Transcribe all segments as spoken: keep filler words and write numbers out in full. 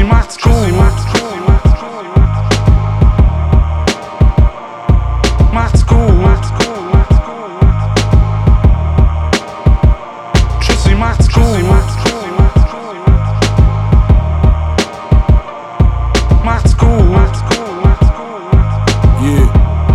Tschüssi, macht's gut. Macht's gut. Tschüssi, macht's gut. Macht's gut. Yeah.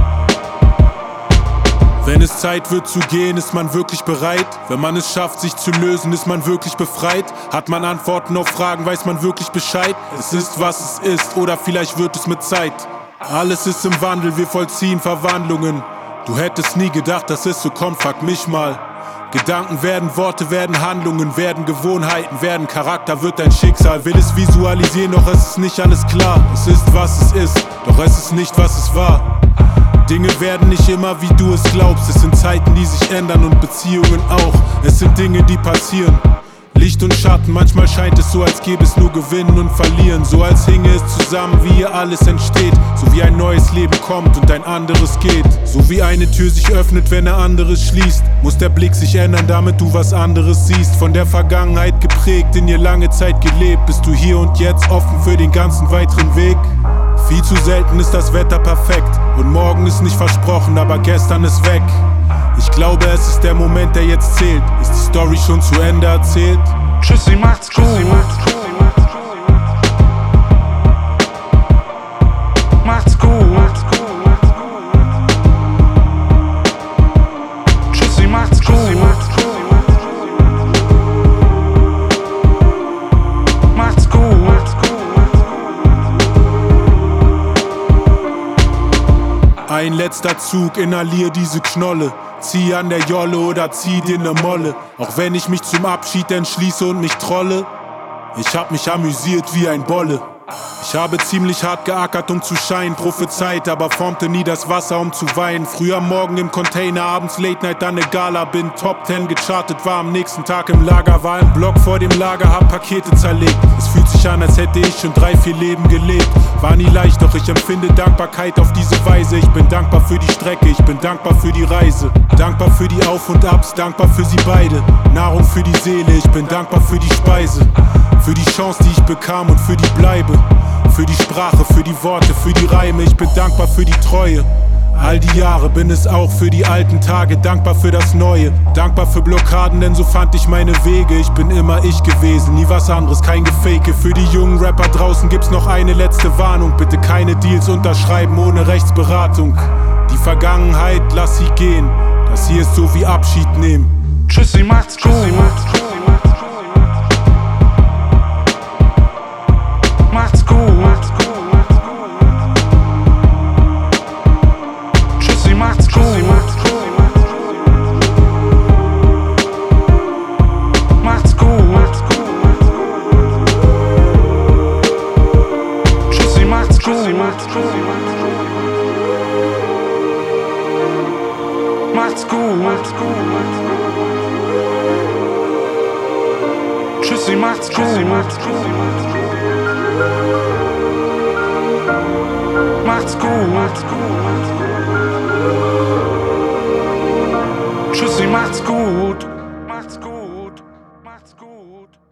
Wenn es Zeit wird zu gehen, ist man wirklich bereit? Wenn man es schafft, sich zu lösen, ist man wirklich befreit? Hat man Antworten auf Fragen, weiß man wirklich Bescheid? Es ist, was es ist, oder vielleicht wird es mit Zeit. Alles ist im Wandel, wir vollziehen Verwandlungen. Du hättest nie gedacht, dass es so kommt, frag mich mal. Gedanken werden Worte, werden Handlungen, werden Gewohnheiten, werden Charakter, wird dein Schicksal. Will es visualisieren, doch es ist nicht alles klar. Es ist, was es ist, doch es ist nicht, was es war. Dinge werden nicht immer, wie du es glaubst. Es sind Zeiten, die sich ändern und Beziehungen auch. Es sind Dinge, die passieren. Licht und Schatten, manchmal scheint es so, als gäbe es nur Gewinnen und Verlieren. So als hinge es zusammen, wie hier alles entsteht. So wie ein neues Leben kommt und ein anderes geht. So wie eine Tür sich öffnet, wenn eine andere schließt. Muss der Blick sich ändern, damit du was anderes siehst. Von der Vergangenheit geprägt, in ihr lange Zeit gelebt. Bist du hier und jetzt offen für den ganzen weiteren Weg? Viel zu selten ist das Wetter perfekt. Und morgen ist nicht versprochen, aber gestern ist weg. Ich glaube, es ist der Moment, der jetzt zählt. Ist die Story schon zu Ende erzählt? Tschüssi, macht's gut. Macht's gut. Tschüssi, macht's gut. Macht's gut. Ein letzter Zug, inhalier diese Knolle. Zieh an der Jolle oder zieh dir ne Molle. Auch wenn ich mich zum Abschied entschließe und mich trolle. Ich hab mich amüsiert wie ein Bolle. Ich habe ziemlich hart geackert, um zu scheinen, prophezeit, aber formte nie das Wasser, um zu weinen. Früh am Morgen im Container, abends Late Night an der Gala, bin Top Ten gechartet, war am nächsten Tag im Lager, war im Block vor dem Lager, hab Pakete zerlegt. Es fühlt sich an, als hätte ich schon drei, vier Leben gelebt. War nie leicht, doch ich empfinde Dankbarkeit auf diese Weise. Ich bin dankbar für die Strecke, ich bin dankbar für die Reise. Dankbar für die Auf und Abs, dankbar für sie beide. Nahrung für die Seele, ich bin dankbar für die Speise. Für die Chance, die ich bekam und für die Bleibe. Für die Sprache, für die Worte, für die Reime. Ich bin dankbar für die Treue. All die Jahre bin es auch für die alten Tage. Dankbar für das Neue. Dankbar für Blockaden, denn so fand ich meine Wege. Ich bin immer ich gewesen, nie was anderes, kein Gefake. Für die jungen Rapper draußen gibt's noch eine letzte Warnung. Bitte keine Deals unterschreiben ohne Rechtsberatung. Die Vergangenheit, lass sie gehen. Das hier ist so wie Abschied nehmen. Tschüssi, macht's gut. Macht's gut. Tschüssi, macht's gut. Macht's gut. Tschüssi, macht's gut. Macht's gut. Tschüssi, macht's gut. Macht's gut. Tschüssi, macht's gut. Macht's gut. Macht's gut.